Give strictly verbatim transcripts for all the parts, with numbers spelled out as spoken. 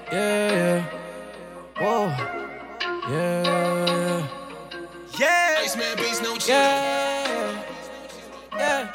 Yeah, yeah. Whoa. Yeah. Yeah. Iceman Beats, no chill. Yeah. Yeah.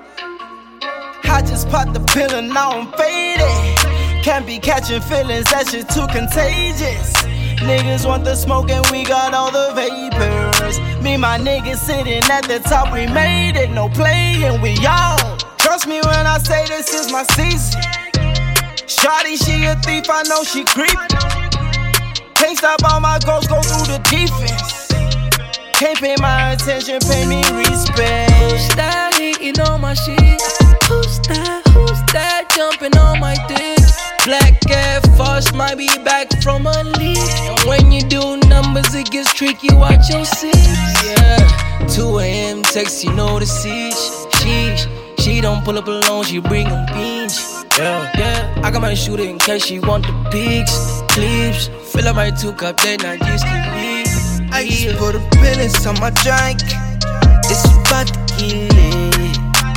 I just popped the pill and now I'm faded. Can't be catching feelings, that shit too contagious. Niggas want the smoke and we got all the vapors. Me, my niggas sitting at the top, we made it. No playing, we on. Trust me when I say this is my season. Shawty, she a thief, I know she creep. Can't stop all my goals, go through the defense. Can't pay my attention, pay me respect. Who's that hitting on my shit? Who's that? Who's that jumping on my dick? Black Air Force might be back from a leak. And when you do numbers, it gets tricky, watch your six. Yeah, two a.m. text, you know the siege. Sheesh, she don't pull up alone, she bring them beans. Yeah, yeah, I got my shooter in case she want the pics, clips. Fill up my two cup, then I just keep it. I just put a pill inside my drink. It's about to kill it.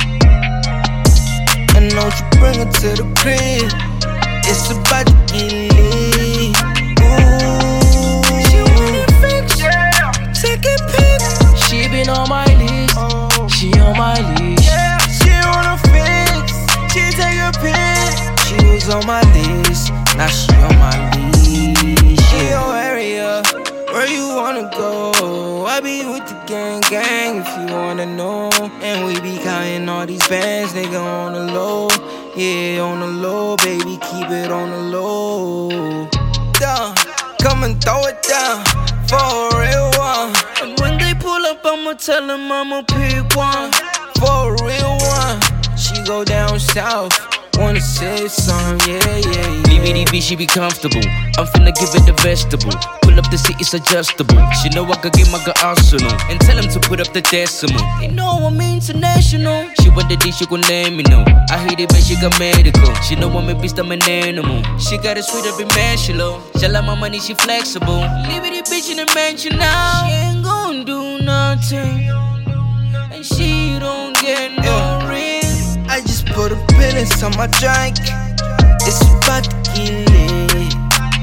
And don't you bring her to the crib. It's about to kill it. Ooh, she wanna fix, yeah. Take a pic. She been on my list, Oh. she on my list. Yeah, she wanna fix. She take a pic. She was on my list, now she on my leash. She your area, where you wanna go? I be with the gang gang if you wanna know. And we be counting all these bands, nigga on the low. Yeah, on the low, baby, keep it on the low. Down, come and throw it down for a real one. And when they pull up, I'ma tell them I'ma pick one. For a real one. She go down south, wanna say something, yeah, yeah, yeah. D B D B, she be comfortable. I'm finna give it the vegetable. Pull up the seat, it's adjustable. She know I could give my good arsenal. And tell him to put up the decimal. They know I'm international. She want the D, she gon' let me know. I hate it, but she got medical. She know I'm a beast, I'm an animal. She got a sweet up in Manchilo. She like my money, she flexible. Leave it, bitch in the mansion now. She ain't gon' do nothing. And she don't get no Yeah. ring. I just put a pill inside my drink. It's about to kill it.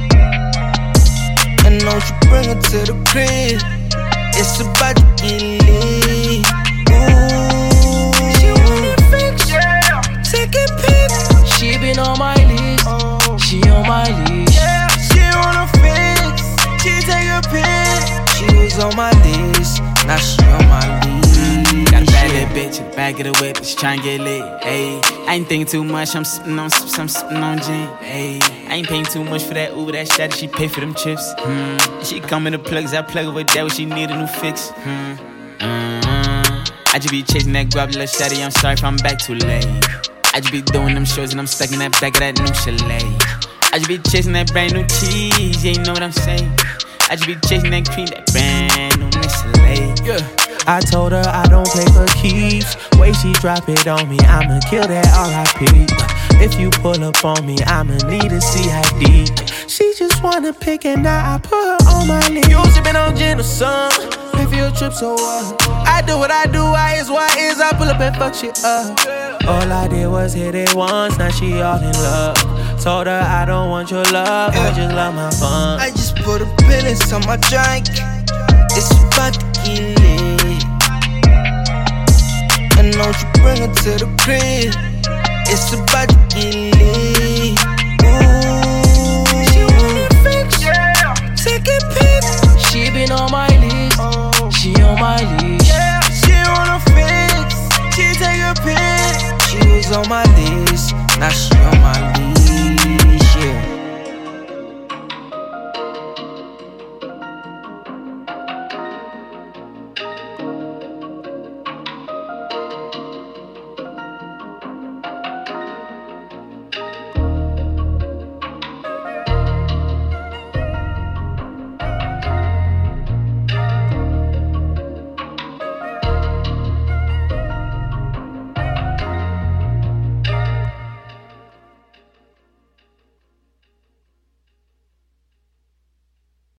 And don't you bring her to the crib. It's about to kill it. Ooh, She wanna fix, yeah. take a pic. She been on my list, Oh. she on my list. Yeah, she wanna fix. She take a pic. She was on my list, now she on my leash. Got a bad little bitch in the back of the whip, she tryna get lit, ayy. I ain't thinking too much, I'm sippin' on, sippin', I'm sippin' on gin, ayy. I ain't paying too much for that Uber, that shawty, she pay for them chips, hmm. She come in the plugs, I plug her with that when she need a new fix, hmm. Uh-huh. I just be chasing that guap, little shawty, I'm sorry if I'm back too late. I just be doing them shows and I'm stuck in that back of that new chalet. I just be chasing that brand new cheese, yeah, you know what I'm saying. I just be chasing that cream, that brand new Nestle, yeah. I told her I don't play for keeps. Way she drop it on me, I'ma kill that R I P. If you pull up on me, I'ma need a C I D. She just wanna pick and now I put her on my list. You sippin' on gin or some, pay for your trip, so what? I do what I do, I is what is. I pull up and fuck shit up. All I did was hit it once, now she all in love. Told her I don't want your love, I just love my fun. I just put a pill inside my drink. It's about to kill it. And don't you bring her to the crib. It's about to kill it. Ooh, She wanna fix, yeah. take a pic. She been on my list, Oh. she on my list. Yeah, she wanna fix. She take a pic. She was on my list, now she on my list.